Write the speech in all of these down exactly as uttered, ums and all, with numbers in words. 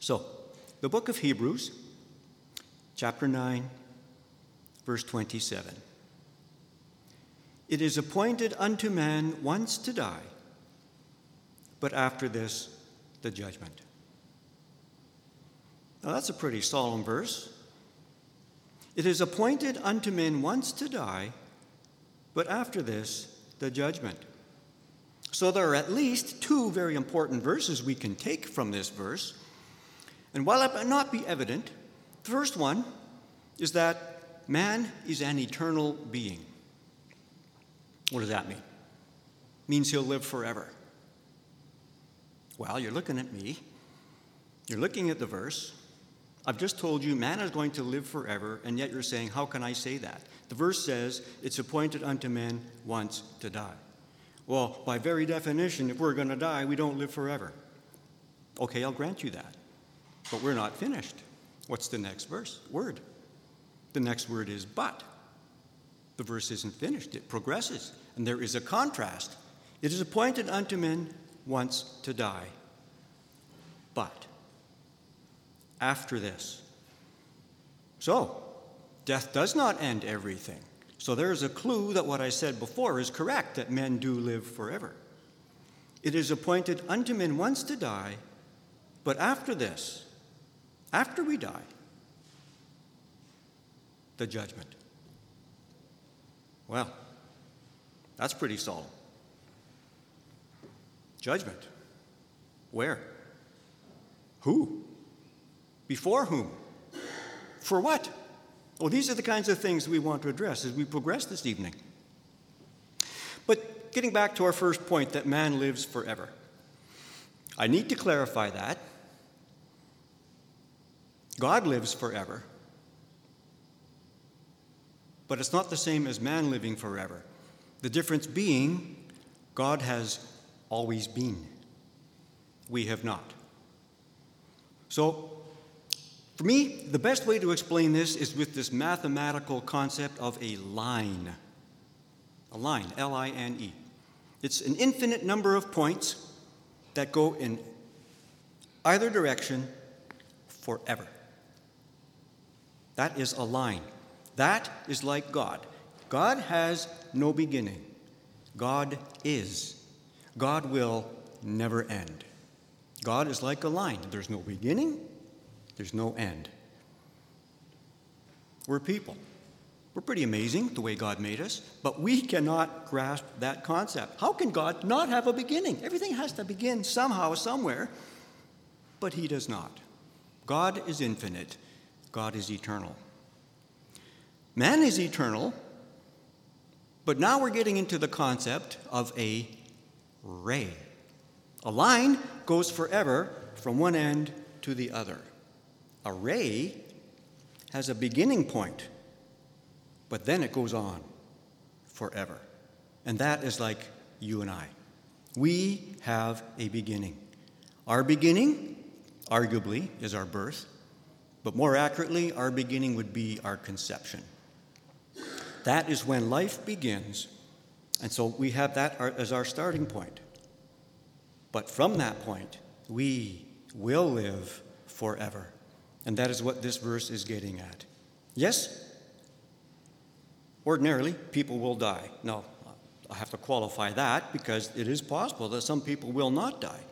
So, the book of Hebrews, chapter nine, verse twenty-seven. It is appointed unto man once to die, but after this, the judgment. Now that's a pretty solemn verse. It is appointed unto men once to die, but after this, the judgment. So there are at least two very important verses we can take from this verse. And while it might not be evident, the first one is that man is an eternal being. What does that mean? It means he'll live forever. Well, you're looking at me. You're looking at the verse. I've just told you man is going to live forever, and yet you're saying, how can I say that? The verse says, it's appointed unto men once to die. Well, by very definition, if we're going to die, we don't live forever. Okay, I'll grant you that. But we're not finished. What's the next verse? Word. The next word is but. The verse isn't finished. It progresses. And there is a contrast. It is appointed unto men once to die. But after this. So, death does not end everything. So there's a clue that what I said before is correct, that men do live forever. It is appointed unto men once to die, but after this, after we die, the judgment. Well, that's pretty solemn. Judgment. Where? Who? Before whom? For what? Well, these are the kinds of things we want to address as we progress this evening. But getting back to our first point, that man lives forever. I need to clarify that. God lives forever. But it's not the same as man living forever. The difference being, God has always been. We have not. So, for me, the best way to explain this is with this mathematical concept of a line. A line, L I N E. It's an infinite number of points that go in either direction forever. That is a line. That is like God. God has no beginning. God is. God will never end. God is like a line. There's no beginning. There's no end. We're people. We're pretty amazing the way God made us, but we cannot grasp that concept. How can God not have a beginning? Everything has to begin somehow, somewhere, but he does not. God is infinite. God is eternal. Man is eternal, but now we're getting into the concept of a ray. A line goes forever from one end to the other. A ray has a beginning point, but then it goes on forever. And that is like you and I. We have a beginning. Our beginning, arguably, is our birth, but more accurately, our beginning would be our conception. That is when life begins, and so we have that as our starting point. But from that point, we will live forever. And that is what this verse is getting at. Yes, ordinarily, people will die. Now, I have to qualify that because it is possible that some people will not die.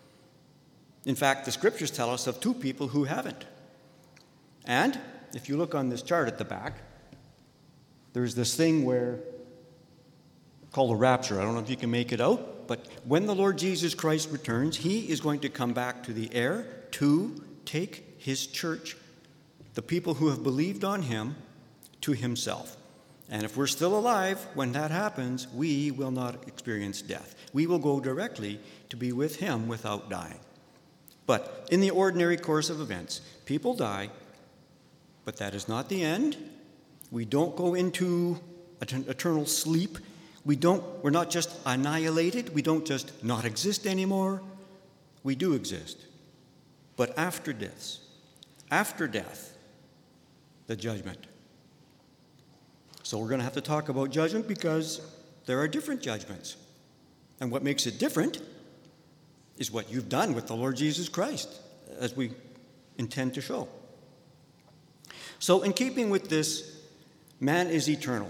In fact, the scriptures tell us of two people who haven't. And if you look on this chart at the back, there's this thing where, called a rapture. I don't know if you can make it out, but when the Lord Jesus Christ returns, he is going to come back to the air to take his church, the people who have believed on him, to himself. And if we're still alive when that happens, we will not experience death. We will go directly to be with him without dying. But in the ordinary course of events, people die, but that is not the end. We don't go into eternal sleep. We don't, we're not just annihilated. We don't just not exist anymore. We do exist. But after death, after death, the judgment. So we're going to have to talk about judgment because there are different judgments. And what makes it different is what you've done with the Lord Jesus Christ, as we intend to show. So in keeping with this, man is eternal.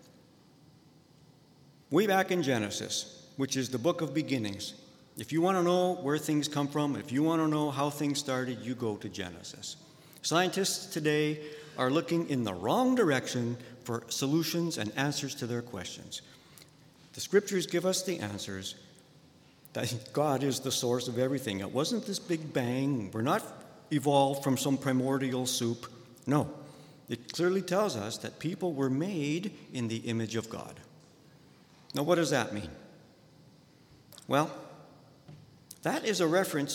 Way back in Genesis, which is the book of beginnings, if you want to know where things come from, if you want to know how things started, you go to Genesis. Scientists today are looking in the wrong direction for solutions and answers to their questions. The scriptures give us the answers that God is the source of everything. It wasn't this big bang. We're not evolved from some primordial soup. No. It clearly tells us that people were made in the image of God. Now, what does that mean? Well, that is a reference.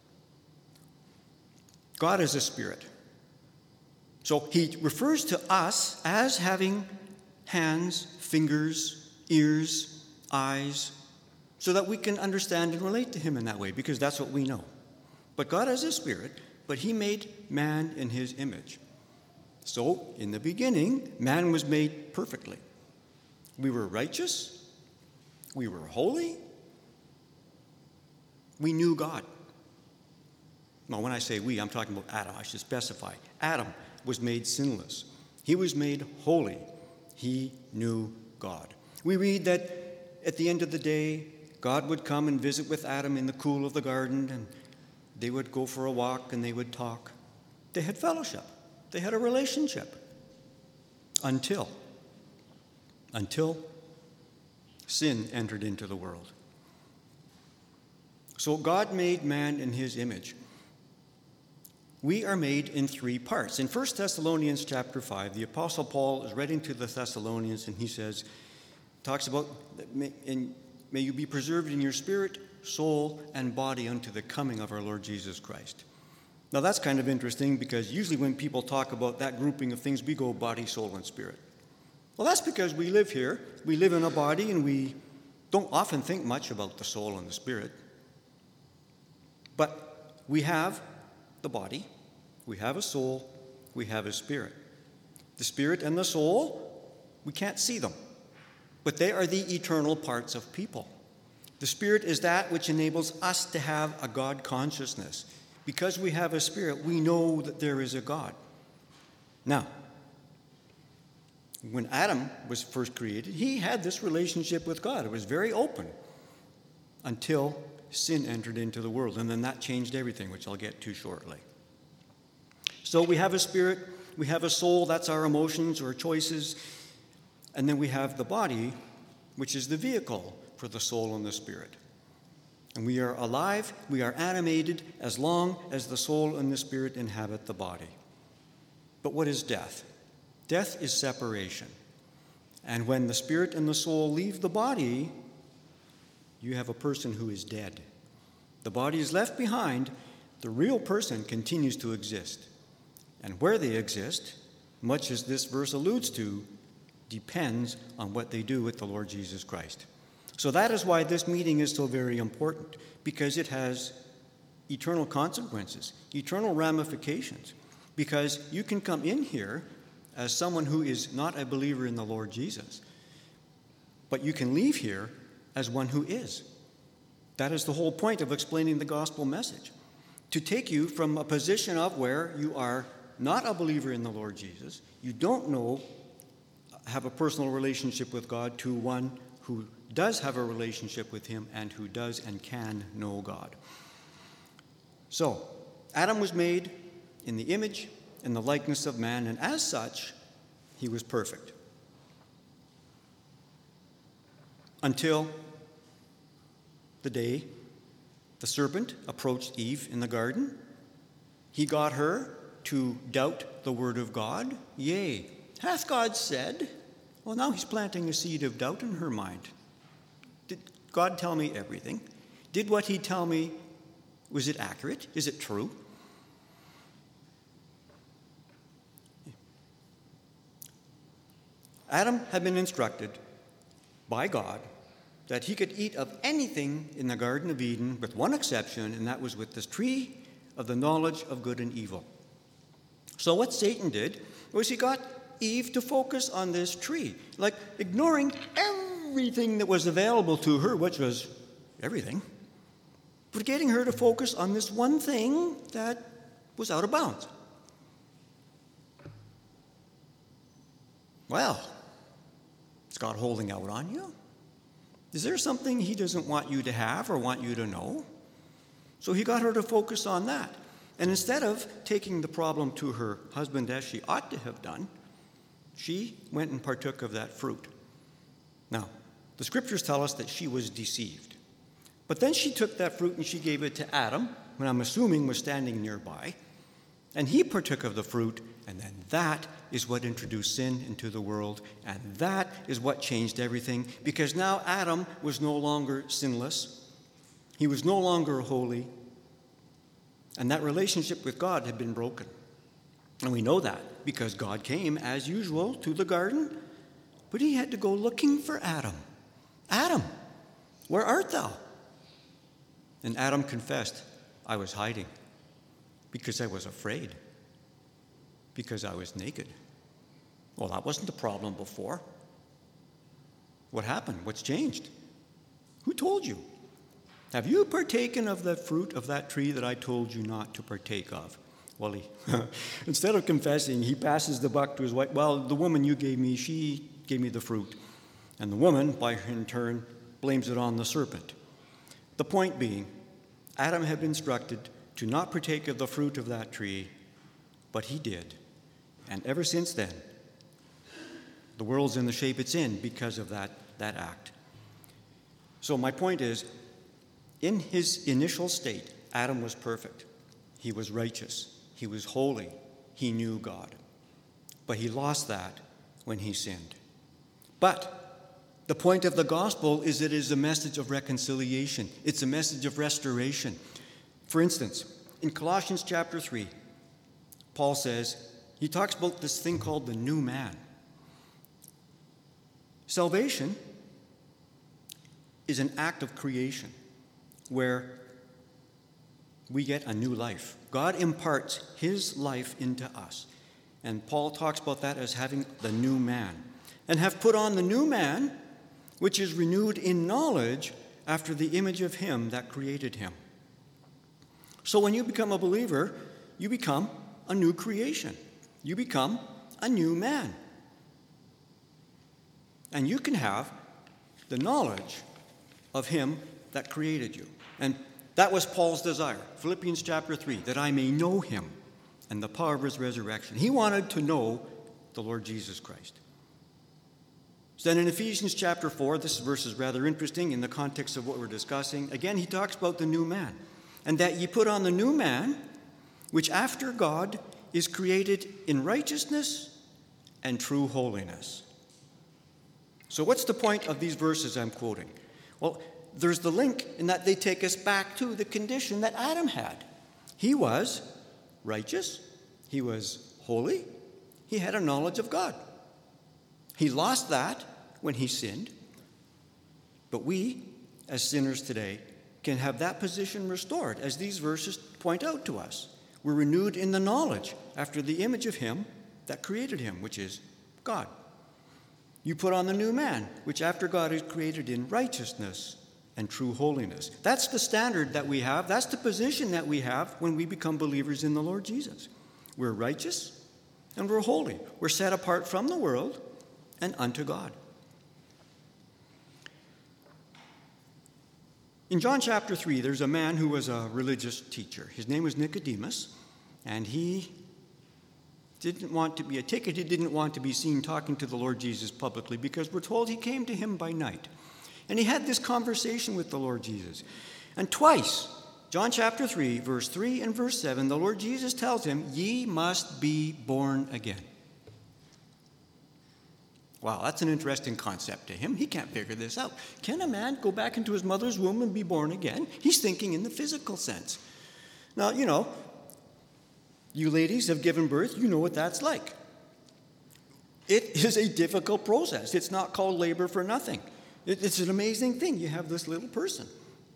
God is a spirit. So he refers to us as having hands, fingers, ears, eyes, so that we can understand and relate to him in that way, because that's what we know. But God is a spirit, but he made man in his image. So, in the beginning, man was made perfectly. We were righteous. We were holy. We knew God. Now, when I say we, I'm talking about Adam. I should specify. Adam was made sinless. He was made holy. He knew God. We read that at the end of the day, God would come and visit with Adam in the cool of the garden, and they would go for a walk and they would talk. They had fellowship. They had a relationship. Until, until sin entered into the world. So God made man in his image. We are made in three parts. In First Thessalonians chapter five, the Apostle Paul is writing to the Thessalonians, and he says, talks about, may, and may you be preserved in your spirit, soul, and body unto the coming of our Lord Jesus Christ. Now that's kind of interesting, because usually when people talk about that grouping of things, we go body, soul, and spirit. Well, that's because we live here. We live in a body, and we don't often think much about the soul and the spirit. But we have the body, we have a soul, we have a spirit. The spirit and the soul, we can't see them, but they are the eternal parts of people. The spirit is that which enables us to have a God consciousness. Because we have a spirit, we know that there is a God. Now, when Adam was first created, he had this relationship with God. It was very open until sin entered into the world, and then that changed everything, which I'll get to shortly. So we have a spirit, we have a soul, that's our emotions or choices, and then we have the body, which is the vehicle for the soul and the spirit. And we are alive, we are animated as long as the soul and the spirit inhabit the body. But what is death? Death is separation. And when the spirit and the soul leave the body, you have a person who is dead. The body is left behind. The real person continues to exist. And where they exist, much as this verse alludes to, depends on what they do with the Lord Jesus Christ. So that is why this meeting is so very important, because it has eternal consequences, eternal ramifications. Because you can come in here as someone who is not a believer in the Lord Jesus, but you can leave here as one who is. That is the whole point of explaining the gospel message, to take you from a position of where you are not a believer in the Lord Jesus, you don't know, have a personal relationship with God, to one who does have a relationship with him and who does and can know God. So, Adam was made in the image and the likeness of man, and as such, he was perfect. Until the day the serpent approached Eve in the garden. He got her to doubt the word of God. Yea, hath God said? Well, now he's planting a seed of doubt in her mind. Did God tell me everything? Did what he tell me, was it accurate? Is it true? Adam had been instructed by God that he could eat of anything in the Garden of Eden with one exception, and that was with this tree of the knowledge of good and evil. So what Satan did was he got Eve to focus on this tree, like ignoring everything that was available to her, which was everything, but getting her to focus on this one thing that was out of bounds. Well, is God holding out on you? Is there something he doesn't want you to have or want you to know? So he got her to focus on that. And instead of taking the problem to her husband as she ought to have done, she went and partook of that fruit. Now, the scriptures tell us that she was deceived. But then she took that fruit and she gave it to Adam, who I'm assuming was standing nearby, and he partook of the fruit, and then that is what introduced sin into the world, and that is what changed everything, because now Adam was no longer sinless, he was no longer holy, and that relationship with God had been broken. And we know that because God came, as usual, to the garden, but he had to go looking for Adam. Adam, where art thou? And Adam confessed, I was hiding because I was afraid, because I was naked. Well, that wasn't the problem before. What happened? What's changed? Who told you? Have you partaken of the fruit of that tree that I told you not to partake of? Well, he, instead of confessing, he passes the buck to his wife. Well, the woman you gave me, she gave me the fruit. And the woman, by in turn, blames it on the serpent. The point being, Adam had been instructed to not partake of the fruit of that tree, but he did. And ever since then, the world's in the shape it's in because of that, that act. So my point is, in his initial state, Adam was perfect. He was righteous. He was holy. He knew God. But he lost that when he sinned. But the point of the gospel is it is a message of reconciliation. It's a message of restoration. For instance, in Colossians chapter three, Paul says, he talks about this thing called the new man. Salvation is an act of creation where we get a new life. God imparts his life into us. And Paul talks about that as having the new man. And have put on the new man, which is renewed in knowledge after the image of him that created him. So when you become a believer, you become a new creation. You become a new man. And you can have the knowledge of him that created you. And that was Paul's desire. Philippians chapter three, that I may know him and the power of his resurrection. He wanted to know the Lord Jesus Christ. So then in Ephesians chapter four, this verse is rather interesting in the context of what we're discussing. Again, he talks about the new man. And that ye put on the new man, which after God is created in righteousness and true holiness. So what's the point of these verses I'm quoting? Well, there's the link in that they take us back to the condition that Adam had. He was righteous. He was holy. He had a knowledge of God. He lost that when he sinned. But we, as sinners today, can have that position restored, as these verses point out to us. We're renewed in the knowledge after the image of him that created him, which is God. You put on the new man, which after God is created in righteousness and true holiness. That's the standard that we have. That's the position that we have when we become believers in the Lord Jesus. We're righteous and we're holy. We're set apart from the world and unto God. In John chapter three, there's a man who was a religious teacher. His name was Nicodemus, and he didn't want to be a ticket. He didn't want to be seen talking to the Lord Jesus publicly because we're told he came to him by night. And he had this conversation with the Lord Jesus. And twice, John chapter three, verse three and verse seven, the Lord Jesus tells him, ye must be born again. Wow, that's an interesting concept to him. He can't figure this out. Can a man go back into his mother's womb and be born again? He's thinking in the physical sense. Now, you know, you ladies have given birth. You know what that's like. It is a difficult process. It's not called labor for nothing. It, it's an amazing thing. You have this little person.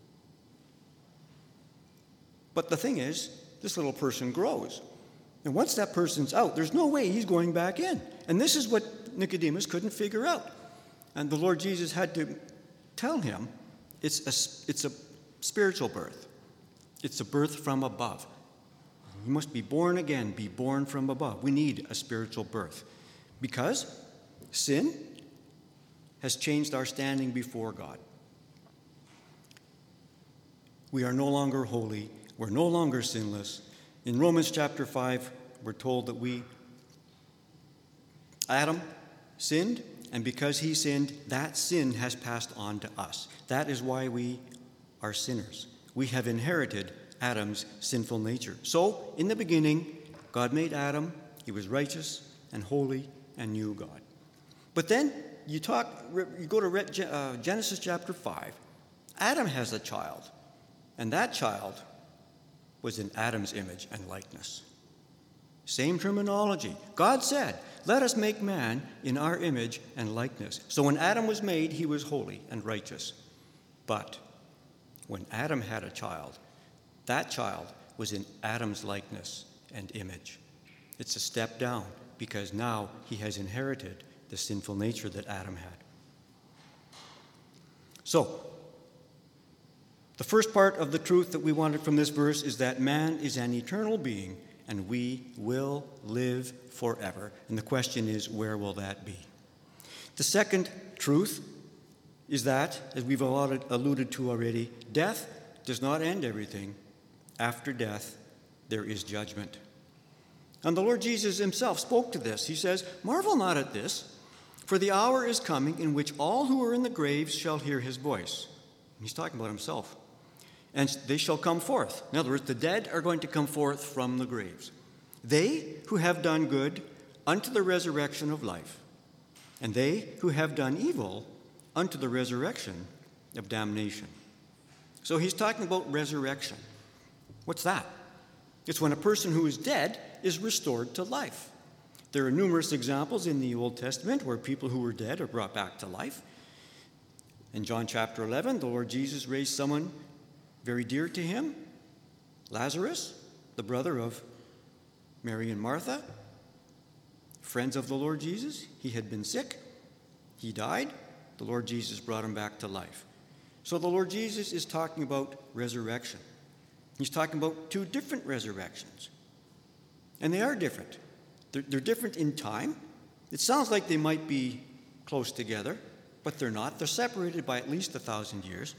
But the thing is, this little person grows. And once that person's out, there's no way he's going back in. And this is what Nicodemus couldn't figure out. And the Lord Jesus had to tell him it's a, it's a spiritual birth. It's a birth from above. You must be born again, be born from above. We need a spiritual birth because sin has changed our standing before God. We are no longer holy. We're no longer sinless. In Romans chapter five, we're told that we, Adam sinned, and because he sinned, that sin has passed on to us. That is why we are sinners. We have inherited Adam's sinful nature. So, in the beginning, God made Adam. He was righteous and holy and knew God. But then you talk, you go to Genesis chapter five. Adam has a child, and that child was in Adam's image and likeness. Same terminology. God said, "Let us make man in our image and likeness." So when Adam was made, he was holy and righteous. But when Adam had a child, that child was in Adam's likeness and image. It's a step down because now he has inherited the sinful nature that Adam had. So, the first part of the truth that we wanted from this verse is that man is an eternal being and we will live forever. And the question is, where will that be? The second truth is that, as we've alluded to already, death does not end everything. After death, there is judgment. And the Lord Jesus himself spoke to this. He says, "Marvel not at this, for the hour is coming in which all who are in the graves shall hear his voice." And he's talking about himself. "And they shall come forth." In other words, the dead are going to come forth from the graves. "They who have done good unto the resurrection of life, and they who have done evil unto the resurrection of damnation." So he's talking about resurrection. What's that? It's when a person who is dead is restored to life. There are numerous examples in the Old Testament where people who were dead are brought back to life. In John chapter eleven, the Lord Jesus raised someone very dear to him, Lazarus, the brother of Mary and Martha, friends of the Lord Jesus. He had been sick. He died. The Lord Jesus brought him back to life. So the Lord Jesus is talking about resurrection. He's talking about two different resurrections. And they are different. They're, they're different in time. It sounds like they might be close together, but they're not. They're separated by at least a thousand years.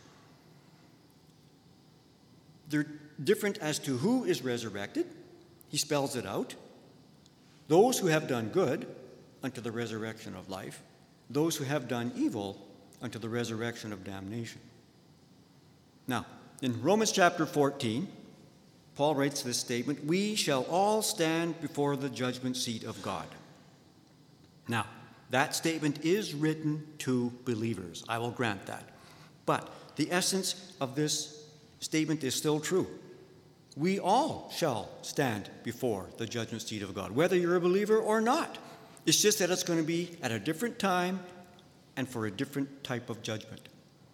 They're different as to who is resurrected. He spells it out. Those who have done good unto the resurrection of life. Those who have done evil unto the resurrection of damnation. Now, in Romans chapter fourteen, Paul writes this statement, "We shall all stand before the judgment seat of God." Now, that statement is written to believers. I will grant that. But the essence of this statement is still true. We all shall stand before the judgment seat of God, whether you're a believer or not. It's just that it's going to be at a different time and for a different type of judgment.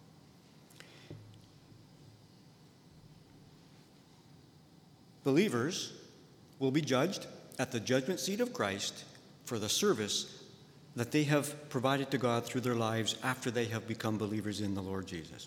Believers will be judged at the judgment seat of Christ for the service that they have provided to God through their lives after they have become believers in the Lord Jesus.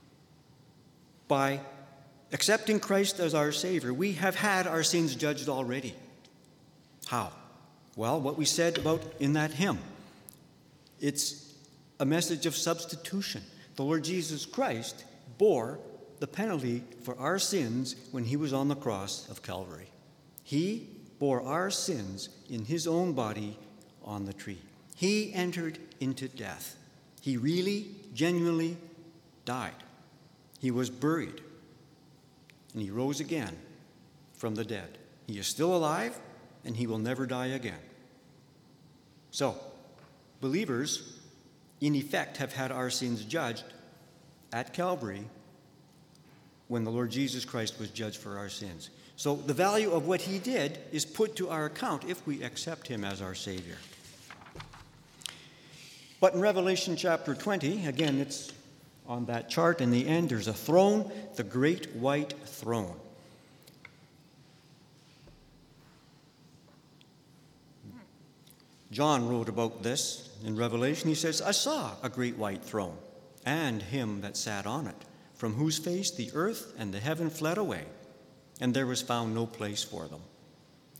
By accepting Christ as our Savior, we have had our sins judged already. How? Well, what we said about in that hymn. It's a message of substitution. The Lord Jesus Christ bore the penalty for our sins when he was on the cross of Calvary. He bore our sins in his own body on the tree. He entered into death. He really, genuinely died. He was buried, and he rose again from the dead. He is still alive, and he will never die again. So, believers, in effect, have had our sins judged at Calvary when the Lord Jesus Christ was judged for our sins. So the value of what he did is put to our account if we accept him as our Savior. But in Revelation chapter twenty, again, it's on that chart in the end, there's a throne, the great white throne. John wrote about this in Revelation. He says, "I saw a great white throne, and him that sat on it, from whose face the earth and the heaven fled away, and there was found no place for them.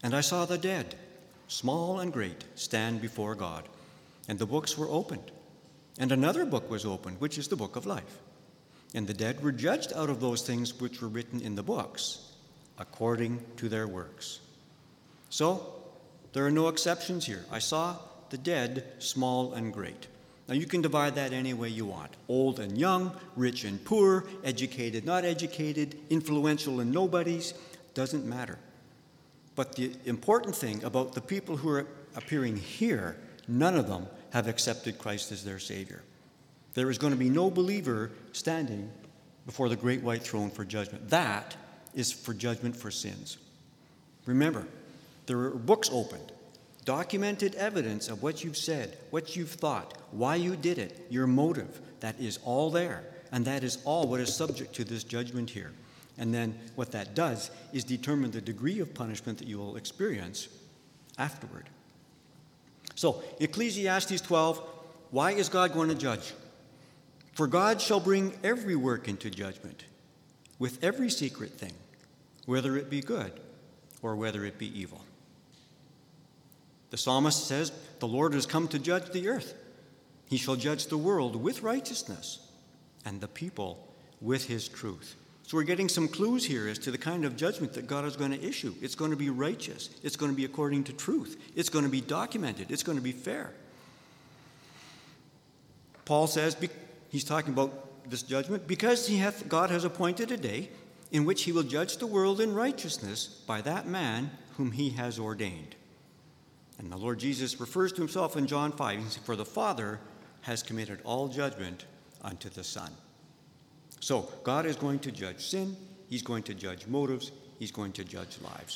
And I saw the dead, small and great, stand before God, and the books were opened. And another book was opened, which is the book of life. And the dead were judged out of those things which were written in the books, according to their works. So, there are no exceptions here. I saw the dead, small and great. Now, you can divide that any way you want. Old and young, rich and poor, educated, not educated, influential and nobodies, doesn't matter. But the important thing about the people who are appearing here, none of them have accepted Christ as their Savior. There is going to be no believer standing before the great white throne for judgment. That is for judgment for sins. Remember, there are books opened, documented evidence of what you've said, what you've thought, why you did it, your motive. That is all there, and that is all what is subject to this judgment here. And then what that does is determine the degree of punishment that you will experience afterward. So, Ecclesiastes twelve, why is God going to judge? For God shall bring every work into judgment, with every secret thing, whether it be good or whether it be evil. The psalmist says, the Lord has come to judge the earth. He shall judge the world with righteousness, and the people with his truth. So we're getting some clues here as to the kind of judgment that God is going to issue. It's going to be righteous. It's going to be according to truth. It's going to be documented. It's going to be fair. Paul says, he's talking about this judgment, because he hath, God has appointed a day in which he will judge the world in righteousness by that man whom he has ordained. And the Lord Jesus refers to himself in John five. He says, for the Father has committed all judgment unto the Son. So God is going to judge sin. He's going to judge motives. He's going to judge lives.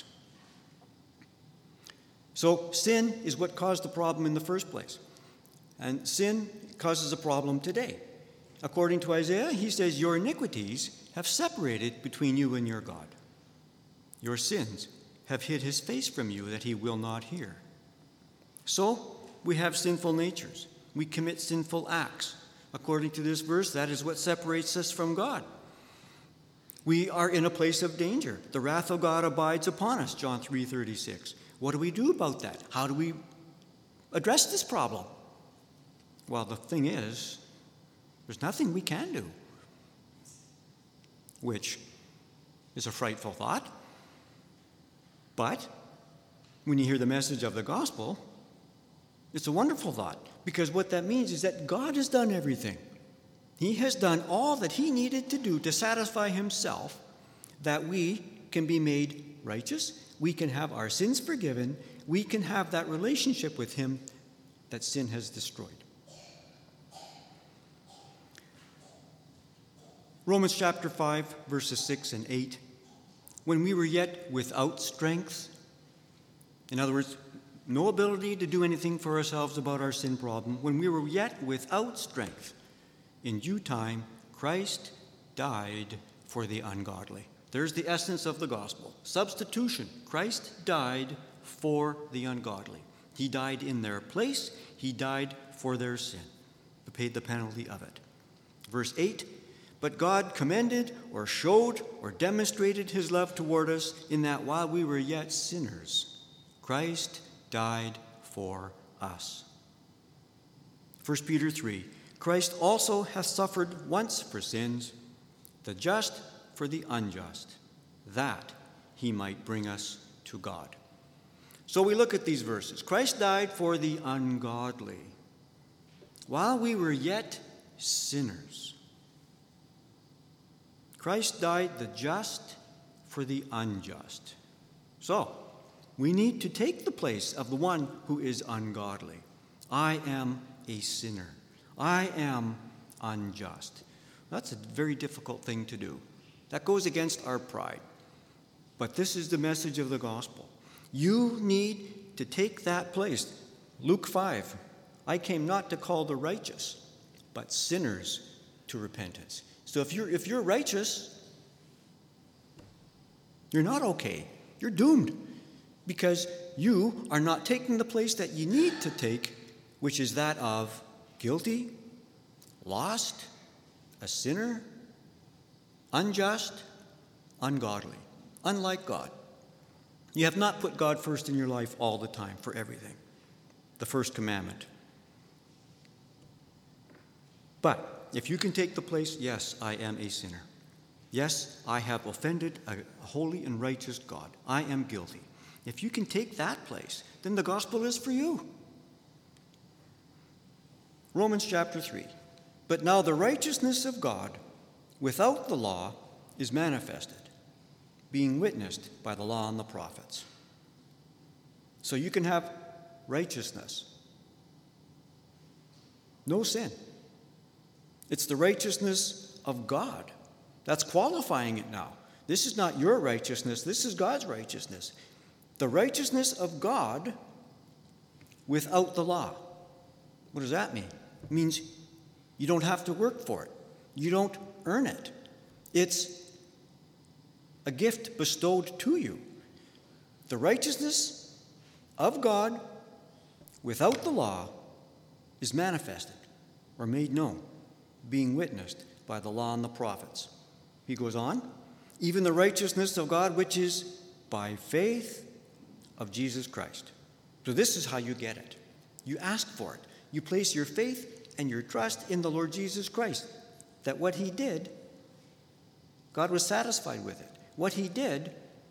So sin is what caused the problem in the first place. And sin causes a problem today. According to Isaiah, he says, your iniquities have separated between you and your God. Your sins have hid his face from you that he will not hear. So we have sinful natures. We commit sinful acts. According to this verse, that is what separates us from God. We are in a place of danger. The wrath of God abides upon us, John three thirty-six. What do we do about that? How do we address this problem? Well, the thing is, there's nothing we can do, which is a frightful thought. But when you hear the message of the gospel, it's a wonderful thought, because what that means is that God has done everything. He has done all that he needed to do to satisfy himself, that we can be made righteous, we can have our sins forgiven, we can have that relationship with him that sin has destroyed. Romans chapter five, verses six and eight. When we were yet without strength, in other words, no ability to do anything for ourselves about our sin problem, when we were yet without strength, in due time, Christ died for the ungodly. There's the essence of the gospel. Substitution. Christ died for the ungodly. He died in their place. He died for their sin. He paid the penalty of it. Verse eight, but God commended or showed or demonstrated his love toward us in that while we were yet sinners, Christ died for us. First Peter three, Christ also hath suffered once for sins, the just for the unjust, that he might bring us to God. So we look at these verses. Christ died for the ungodly while we were yet sinners. Christ died the just for the unjust. So, we need to take the place of the one who is ungodly. I am a sinner. I am unjust. That's a very difficult thing to do. That goes against our pride. But this is the message of the gospel. You need to take that place. Luke five, I came not to call the righteous, but sinners to repentance. So if you're, if you're righteous, you're not okay. You're doomed. Because you are not taking the place that you need to take, which is that of guilty, lost, a sinner, unjust, ungodly, unlike God. You have not put God first in your life all the time for everything. The first commandment. But if you can take the place, yes, I am a sinner. Yes, I have offended a holy and righteous God. I am guilty. If you can take that place, then the gospel is for you. Romans chapter three. But now the righteousness of God without the law is manifested, being witnessed by the law and the prophets. So you can have righteousness. No sin. It's the righteousness of God. That's qualifying it now. This is not your righteousness. This is God's righteousness. The righteousness of God without the law. What does that mean? It means you don't have to work for it. You don't earn it. It's a gift bestowed to you. The righteousness of God without the law is manifested or made known, being witnessed by the law and the prophets. He goes on, even the righteousness of God which is by faith of Jesus Christ. So this is how you get it. You ask for it. You place your faith and your trust in the Lord Jesus Christ, that what he did, God was satisfied with it. What he did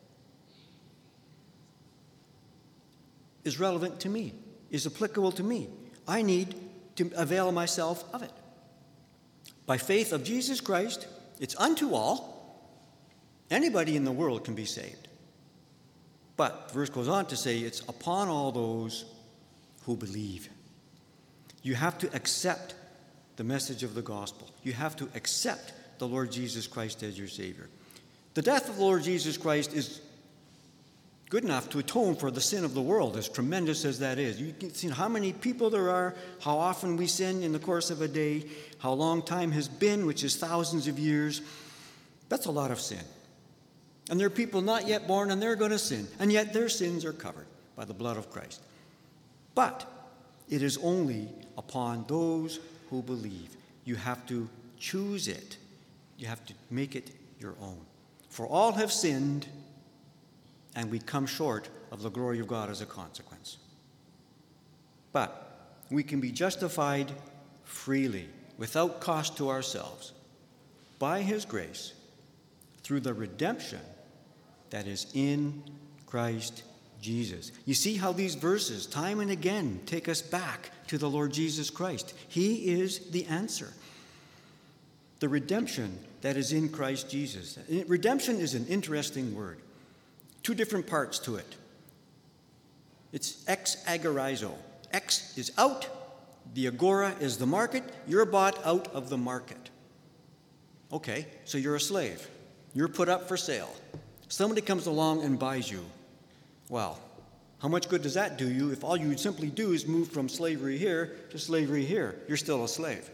is relevant to me, is applicable to me. I need to avail myself of it. By faith of Jesus Christ, it's unto all. Anybody in the world can be saved. But the verse goes on to say it's upon all those who believe. You have to accept the message of the gospel. You have to accept the Lord Jesus Christ as your Savior. The death of the Lord Jesus Christ is good enough to atone for the sin of the world, as tremendous as that is. You can see how many people there are, how often we sin in the course of a day, how long time has been, which is thousands of years. That's a lot of sin. And there are people not yet born, and they're going to sin, and yet their sins are covered by the blood of Christ. But it is only upon those who believe. You have to choose it. You have to make it your own. For all have sinned, and we come short of the glory of God as a consequence. But we can be justified freely, without cost to ourselves, by his grace, through the redemption that is in Christ Jesus. You see how these verses, time and again, take us back to the Lord Jesus Christ. He is the answer. The redemption that is in Christ Jesus. Redemption is an interesting word. Two different parts to it. It's ex agorizo. Ex is out. The agora is the market. You're bought out of the market. Okay, so you're a slave. You're put up for sale. Somebody comes along and buys you. Well, how much good does that do you if all you would simply do is move from slavery here to slavery here? You're still a slave.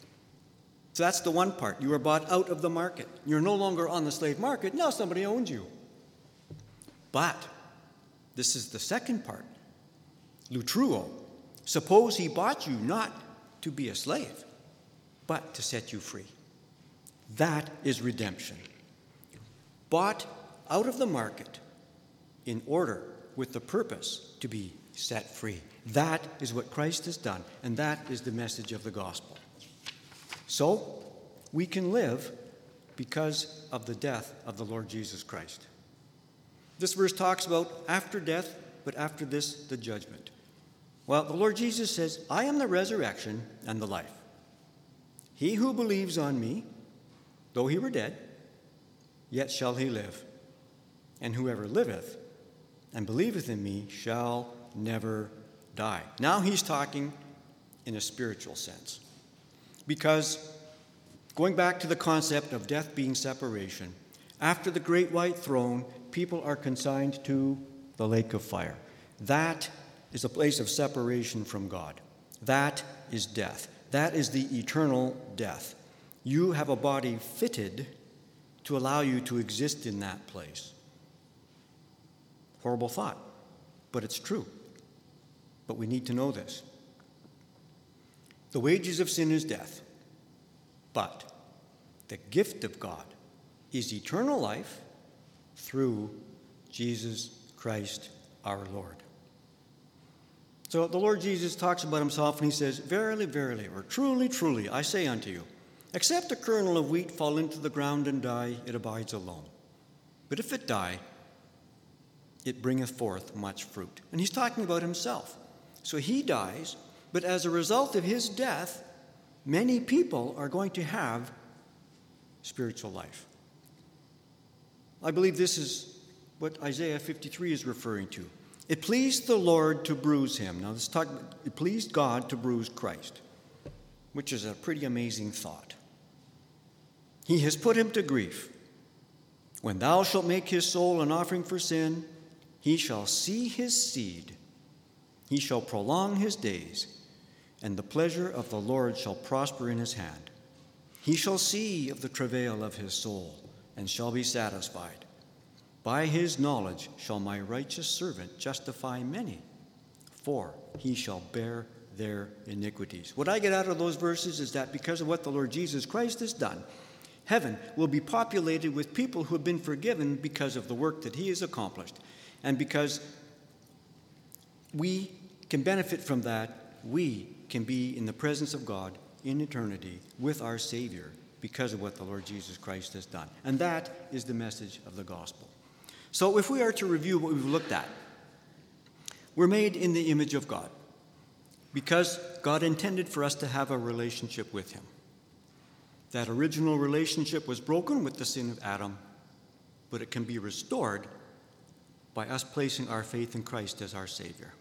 So that's the one part. You are bought out of the market. You're no longer on the slave market. Now somebody owns you. But this is the second part. Lutruo. Suppose he bought you not to be a slave, but to set you free. That is redemption. Bought out of the market in order with the purpose to be set free. That is what Christ has done, and that is the message of the gospel. So we can live because of the death of the Lord Jesus Christ. This verse talks about after death, but after this, the judgment. Well, the Lord Jesus says, I am the resurrection and the life. He who believes on me, though he were dead, yet shall he live. And whoever liveth and believeth in me shall never die. Now he's talking in a spiritual sense. Because going back to the concept of death being separation, after the great white throne, people are consigned to the lake of fire. That is a place of separation from God. That is death. That is the eternal death. You have a body fitted to allow you to exist in that place. Horrible thought, but it's true. But we need to know this. The wages of sin is death, but the gift of God is eternal life through Jesus Christ our Lord. So the Lord Jesus talks about himself and he says, "Verily, verily, or truly, truly, I say unto you, except a kernel of wheat fall into the ground and die, it abides alone. But if it die, it bringeth forth much fruit." And he's talking about himself. So he dies, but as a result of his death, many people are going to have spiritual life. I believe this is what Isaiah fifty-three is referring to. It pleased the Lord to bruise him. Now, let's talk, it pleased God to bruise Christ, which is a pretty amazing thought. He has put him to grief. When thou shalt make his soul an offering for sin, he shall see his seed. He shall prolong his days, and the pleasure of the Lord shall prosper in his hand. He shall see of the travail of his soul, and shall be satisfied. By his knowledge shall my righteous servant justify many, for he shall bear their iniquities. What I get out of those verses is that because of what the Lord Jesus Christ has done, heaven will be populated with people who have been forgiven because of the work that he has accomplished. And because we can benefit from that, we can be in the presence of God in eternity with our Savior because of what the Lord Jesus Christ has done. And that is the message of the gospel. So if we are to review what we've looked at, we're made in the image of God because God intended for us to have a relationship with him. That original relationship was broken with the sin of Adam, but it can be restored by us placing our faith in Christ as our Savior.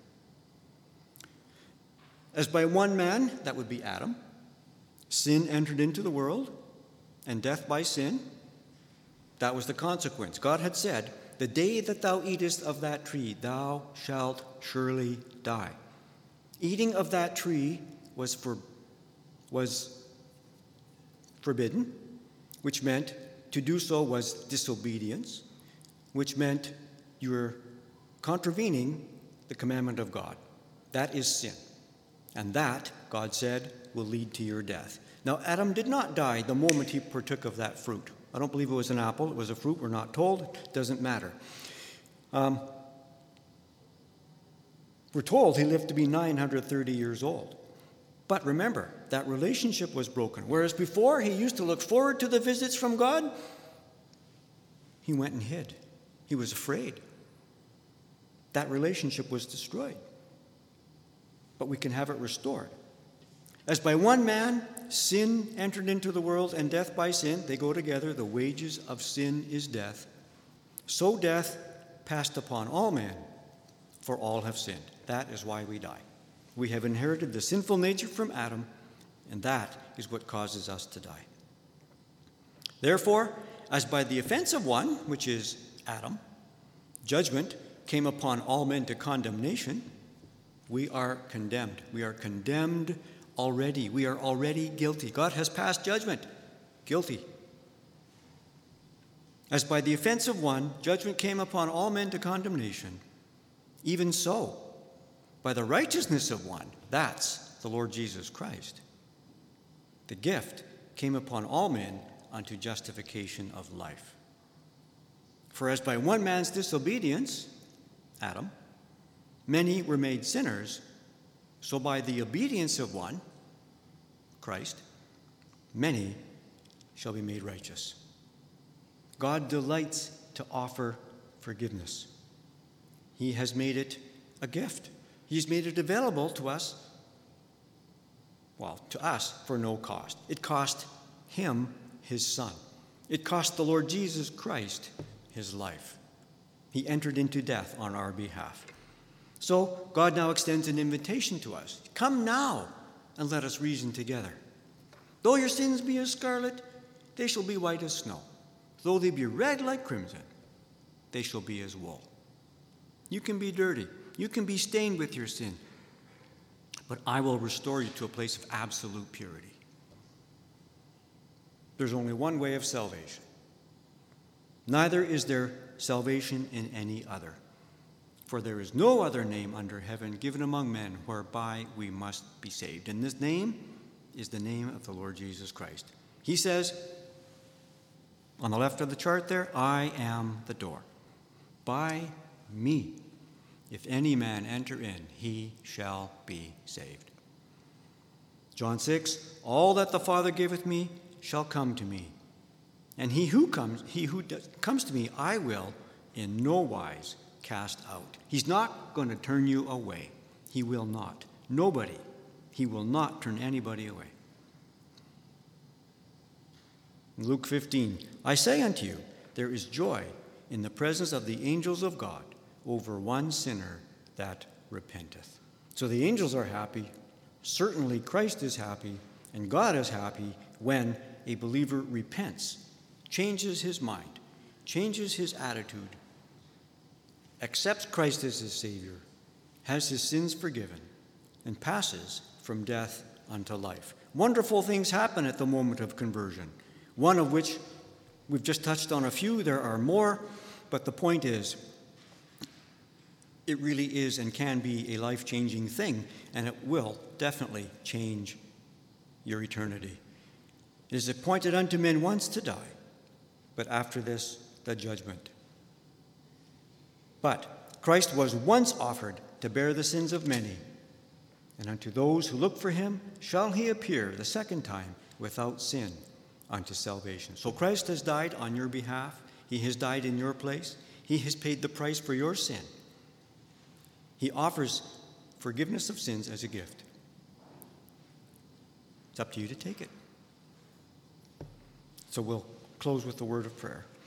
As by one man, that would be Adam, sin entered into the world, and death by sin, that was the consequence. God had said, "The day that thou eatest of that tree, thou shalt surely die." Eating of that tree was for, was forbidden, which meant to do so was disobedience, which meant you were contravening the commandment of God. That is sin. And that, God said, will lead to your death. Now, Adam did not die the moment he partook of that fruit. I don't believe it was an apple. It was a fruit. We're not told. It doesn't matter. Um, we're told he lived to be nine hundred thirty years old. But remember, that relationship was broken. Whereas before he used to look forward to the visits from God, he went and hid. He was afraid. That relationship was destroyed. But we can have it restored. As by one man sin entered into the world, and death by sin, they go together, the wages of sin is death, so death passed upon all men, for all have sinned. That is why we die. We have inherited the sinful nature from Adam, and that is what causes us to die. Therefore, as by the offense of one, which is Adam, judgment came upon all men to condemnation, we are condemned. We are condemned already. We are already guilty. God has passed judgment. Guilty. As by the offense of one, judgment came upon all men to condemnation, even so, by the righteousness of one, that's the Lord Jesus Christ, the gift came upon all men unto justification of life. For as by one man's disobedience, Adam, many were made sinners, so by the obedience of one, Christ, many shall be made righteous. God delights to offer forgiveness. He has made it a gift. He's made it available to us, well, to us for no cost. It cost him his son. It cost the Lord Jesus Christ his life. He entered into death on our behalf. So God now extends an invitation to us. Come now and let us reason together. Though your sins be as scarlet, they shall be white as snow. Though they be red like crimson, they shall be as wool. You can be dirty. You can be stained with your sin. But I will restore you to a place of absolute purity. There's only one way of salvation. Neither is there salvation in any other. For there is no other name under heaven given among men whereby we must be saved. And this name is the name of the Lord Jesus Christ. He says, on the left of the chart there, I am the door. By me. If any man enter in, he shall be saved. John six, all that the Father giveth me shall come to me. And he who comes, he who does, comes to me, I will in no wise cast out. He's not going to turn you away. He will not. Nobody. He will not turn anybody away. Luke fifteen, I say unto you, there is joy in the presence of the angels of God over one sinner that repenteth. So the angels are happy. Certainly Christ is happy, and God is happy when a believer repents, changes his mind, changes his attitude, accepts Christ as his Savior, has his sins forgiven, and passes from death unto life. Wonderful things happen at the moment of conversion, one of which we've just touched on a few. There are more, but the point is, it really is and can be a life-changing thing, and it will definitely change your eternity. It is appointed unto men once to die, but after this, the judgment. But Christ was once offered to bear the sins of many, and unto those who look for him shall he appear the second time without sin unto salvation. So Christ has died on your behalf. He has died in your place. He has paid the price for your sin. He offers forgiveness of sins as a gift. It's up to you to take it. So we'll close with the word of prayer.